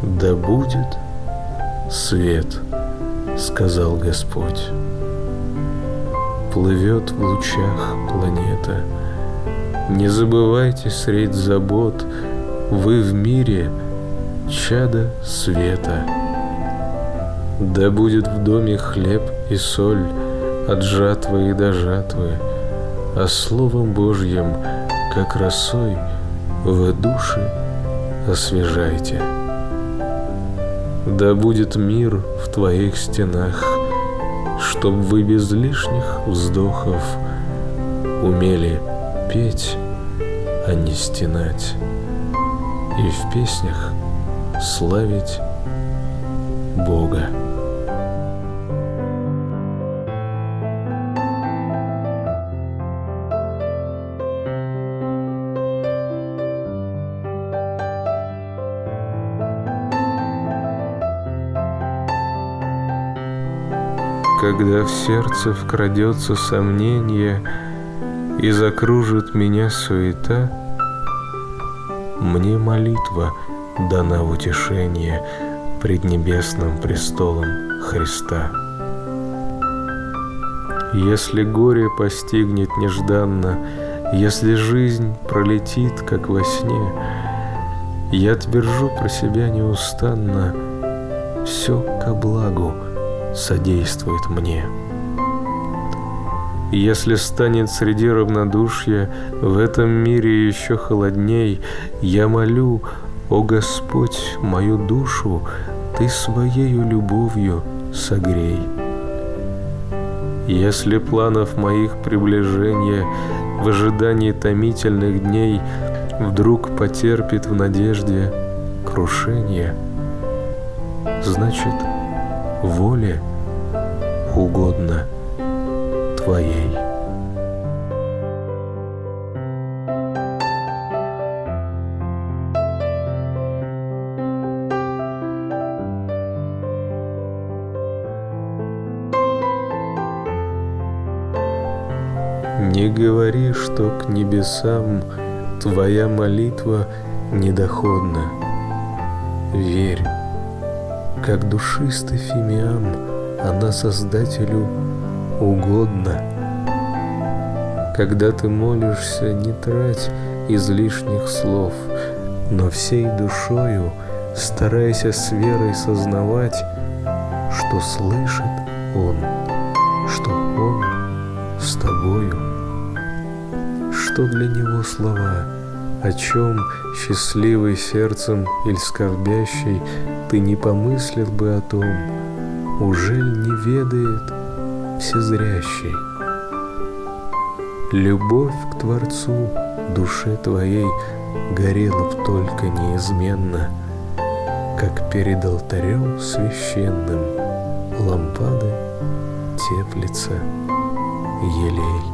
Да будет свет, сказал Господь. Плывет в лучах планета. Не забывайте средь забот, вы в мире чадо света. Да будет в доме хлеб и соль, от жатвы и до жатвы, а Словом Божьим, как росой, вы души освежайте. Да будет мир в твоих стенах, чтоб вы без лишних вздохов умели петь, а не стенать, и в песнях славить Бога. Когда в сердце вкрадется сомнение и закружит меня суета, мне молитва дана в утешение пред небесным престолом Христа. Если горе постигнет нежданно, если жизнь пролетит, как во сне, я твержу про себя неустанно: все ко благу содействует мне. Если станет среди равнодушья в этом мире еще холодней, я молю: о Господь, мою душу Ты своею любовью согрей. Если планов моих приближения в ожидании томительных дней вдруг потерпит в надежде крушение, значит, воле угодно Твоей. Не говори, что к небесам твоя молитва недоходна. Верь, как душистый фимиам, она Создателю угодна. Когда ты молишься, не трать излишних слов, но всей душою старайся с верой сознавать, что слышит Он, что Он с тобою, что для Него слова, о чем счастливый сердцем или скорбящий ты не помыслил бы о том, ужель не ведает всезрящий. Любовь к Творцу душе твоей горела б только неизменно, как перед алтарем священным лампады теплится елей.